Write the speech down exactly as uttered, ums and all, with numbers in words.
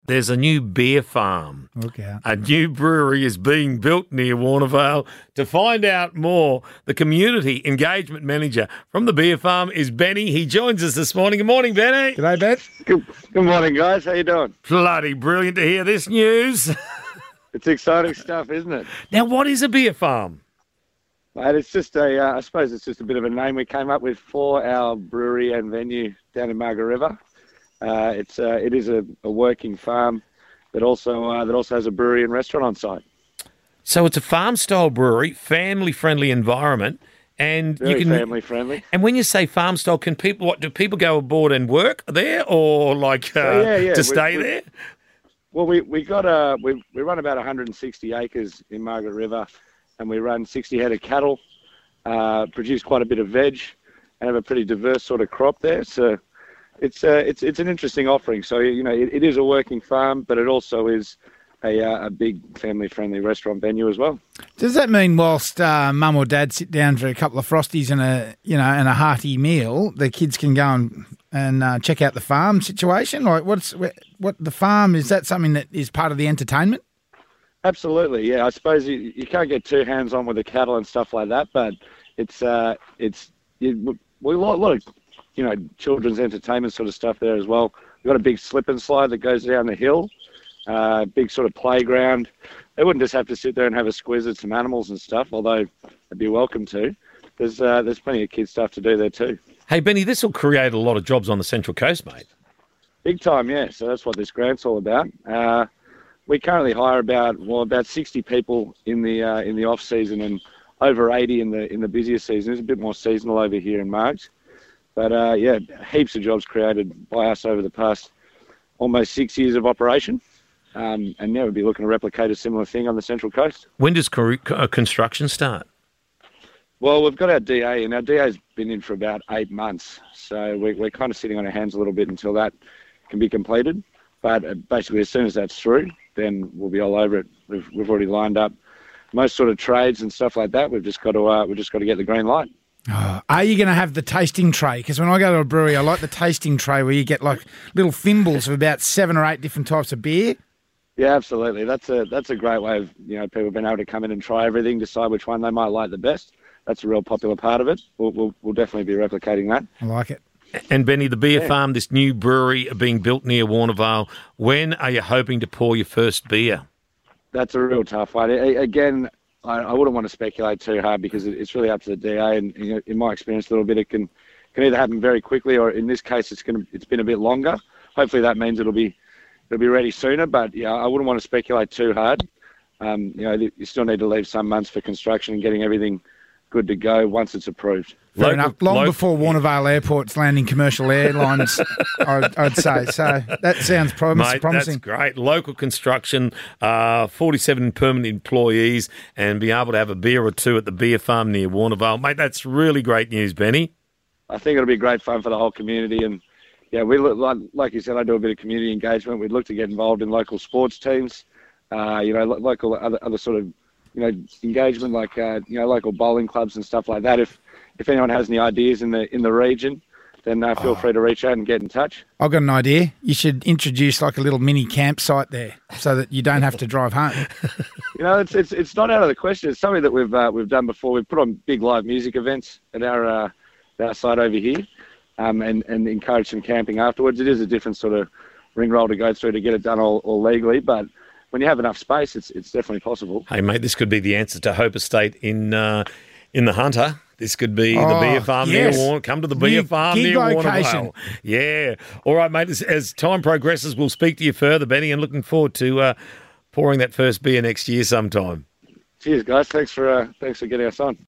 There's a new beer farm. Look out. A new brewery is being built near Warnervale. To find out more, the community engagement manager from the beer farm is Benny. He joins us this morning. Good morning, Benny. G'day, Ben. Good, good morning, guys. How you doing? Bloody brilliant to hear this news. It's exciting stuff, isn't it? Now, what is a beer farm? Mate, it's just a, uh, I suppose it's just a bit of a name we came up with for our brewery and venue down in Margaret River. Uh, it's uh, it is a, a working farm that also uh, that also has a brewery and restaurant on site. So it's a farm-style brewery, family-friendly environment, and Very you can family friendly. And when you say farm-style, can people what do people go aboard and work there, or like uh, So, yeah, yeah, to we- stay we- there? Well, we we got uh, we we run about one hundred sixty acres in Margaret River, and we run sixty head of cattle, uh, produce quite a bit of veg, and have a pretty diverse sort of crop there. So it's uh, it's it's an interesting offering. So you know, it, it is a working farm, but it also is a uh, a big family-friendly restaurant venue as well. Does that mean whilst uh, mum or dad sit down for a couple of frosties and a you know and a hearty meal, the kids can go and and uh, check out the farm situation? Like, what's what the farm is? That something that is part of the entertainment? Absolutely, yeah. I suppose you, you can't get too hands-on with the cattle and stuff like that, but it's uh, it's you, we a lot, a lot of you know children's entertainment sort of stuff there as well. We've got a big slip and slide that goes down the hill, uh, big sort of playground. They wouldn't just have to sit there and have a squiz at some animals and stuff, although they'd be welcome to. There's uh, there's plenty of kids stuff to do there too. Hey, Benny, this will create a lot of jobs on the Central Coast, mate. Big time, yeah. So that's what this grant's all about. Uh, we currently hire about well about sixty people in the uh, in the off season and over eighty in the in the busier season. It's a bit more seasonal over here in March, but uh, yeah, heaps of jobs created by us over the past almost six years of operation, um, and yeah, we'll be looking to replicate a similar thing on the Central Coast. When does cor- uh, construction start? Well, we've got our D A, and our D A's been in for about eight months, so we're, we're kind of sitting on our hands a little bit until that can be completed. But uh, basically, as soon as that's through, then we'll be all over it. We've we've already lined up most sort of trades and stuff like that. We've just got to uh, we've just got to get the green light. Oh, are you going to have the tasting tray? Because when I go to a brewery, I like the tasting tray where you get like little thimbles of about seven or eight different types of beer. Yeah, absolutely. That's a that's a great way of you know people being able to come in and try everything, decide which one they might like the best. That's a real popular part of it. We'll we'll, we'll definitely be replicating that. I like it. And Benny, the beer Yeah. farm, this new brewery being built near Warnervale, when are you hoping to pour your first beer? That's a real tough one. A- Again, I, I wouldn't want to speculate too hard because it- it's really up to the D A. And you know, in my experience, a little bit, it can can either happen very quickly, or in this case, it's going to it's been a bit longer. Hopefully, that means it'll be it'll be ready sooner. But yeah, I wouldn't want to speculate too hard. Um, you know, you still need to leave some months for construction and getting everything good to go once it's approved. Fair Local- enough. Long local- before Warnervale Airport's landing commercial airlines, I'd, I'd say. So that sounds prom- Mate, promising. that's great. Local construction, uh, forty-seven permanent employees, and be able to have a beer or two at the beer farm near Warnervale. Mate, that's really great news, Benny. I think it'll be great fun for the whole community. And yeah, we look like, like you said, I do a bit of community engagement. We'd look to get involved in local sports teams, uh, you know, lo- local other, other sort of, you know, engagement like, uh, you know, local bowling clubs and stuff like that. If if anyone has any ideas in the in the region, then uh, feel Oh. free to reach out and get in touch. I've got an idea. You should introduce like a little mini campsite there so that you don't have to drive home. You know, it's it's it's not out of the question. It's something that we've uh, we've done before. We've put on big live music events at our uh, our site over here, um, and and encourage some camping afterwards. It is a different sort of ring roll to go through to get it done all, all legally, but when you have enough space, it's it's definitely possible. Hey, mate, this could be the answer to Hope Estate in uh, in the Hunter. This could be the Oh, beer farm yes. near Warner. Come to the beer New farm gig near location. Warnervale. Yeah. All right, mate. As, as time progresses, we'll speak to you further, Benny, and looking forward to uh, pouring that first beer next year sometime. Cheers, guys. Thanks for uh, thanks for getting us on.